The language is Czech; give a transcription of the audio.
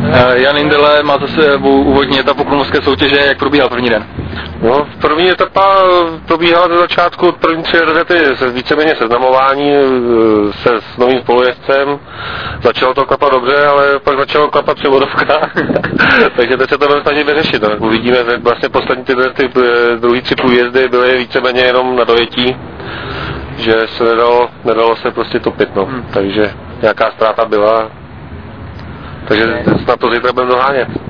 Jan Indele má zase úvodní etapu krumlovské soutěže, jak probíhal první den? No, první etapa probíhala ze začátku od první 3 rezety víceméně seznamování s novým spolujezdcem. Začalo to klapat dobře, ale pak začalo klapat převodovka. Takže teď se to bude snažit vyřešit. No. Uvidíme, že vlastně poslední ty druhý 3 průjezdy byly víceméně jenom na dojetí, že se nedalo se prostě topit. No. Takže nějaká ztráta byla. Takže snad to zítra budeme dohánět.